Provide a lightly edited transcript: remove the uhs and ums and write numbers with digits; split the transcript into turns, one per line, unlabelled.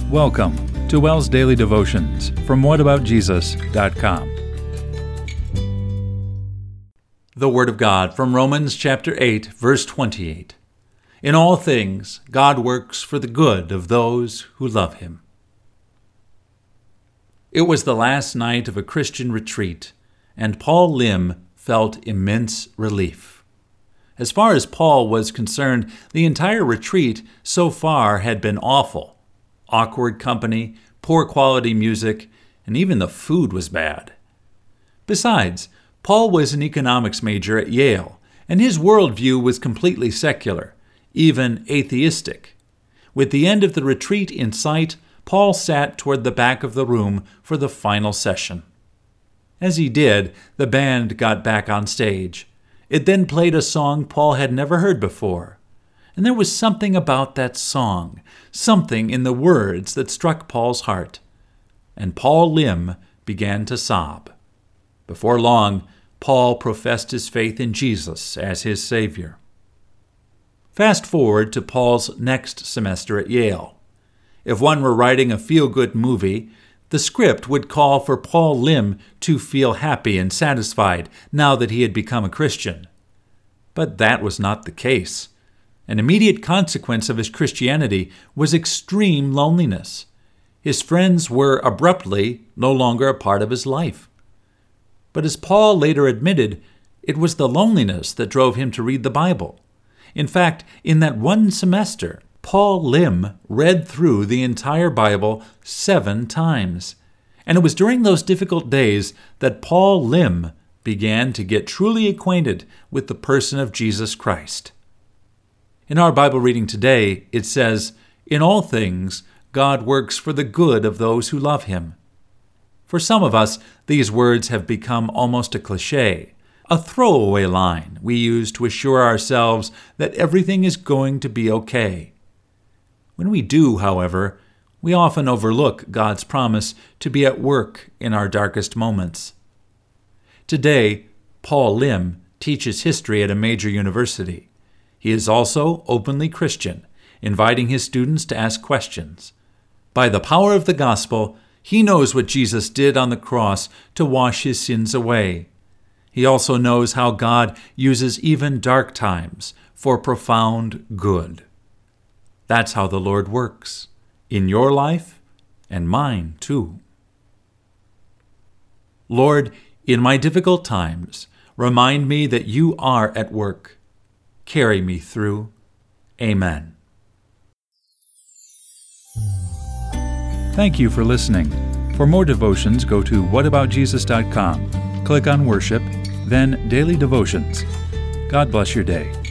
Welcome to WELL's Daily Devotions from whataboutjesus.com. The Word of God from Romans chapter 8, verse 28. In all things, God works for the good of those who love Him. It was the last night of a Christian retreat, and Paul Lim felt immense relief. As far as Paul was concerned, the entire retreat so far had been awful. Awkward company, poor quality music, and even the food was bad. Besides, Paul was an economics major at Yale, and his worldview was completely secular, even atheistic. With the end of the retreat in sight, Paul sat toward the back of the room for the final session. As he did, the band got back on stage. It then played a song Paul had never heard before. And there was something about that song, something in the words that struck Paul's heart. And Paul Lim began to sob. Before long, Paul professed his faith in Jesus as his Savior. Fast forward to Paul's next semester at Yale. If one were writing a feel-good movie, the script would call for Paul Lim to feel happy and satisfied now that he had become a Christian. But that was not the case. An immediate consequence of his Christianity was extreme loneliness. His friends were abruptly no longer a part of his life. But as Paul later admitted, it was the loneliness that drove him to read the Bible. In fact, in that one semester, Paul Lim read through the entire Bible 7 times. And it was during those difficult days that Paul Lim began to get truly acquainted with the person of Jesus Christ. In our Bible reading today, it says, "In all things, God works for the good of those who love Him." For some of us, these words have become almost a cliché, a throwaway line we use to assure ourselves that everything is going to be okay. When we do, however, we often overlook God's promise to be at work in our darkest moments. Today, Paul Lim teaches history at a major university. He is also openly Christian, inviting his students to ask questions. By the power of the gospel, he knows what Jesus did on the cross to wash his sins away. He also knows how God uses even dark times for profound good. That's how the Lord works, in your life and mine too. Lord, in my difficult times, remind me that you are at work. Carry me through. Amen. Thank you for listening. For more devotions, go to whataboutjesus.com. Click on Worship, then Daily Devotions. God bless your day.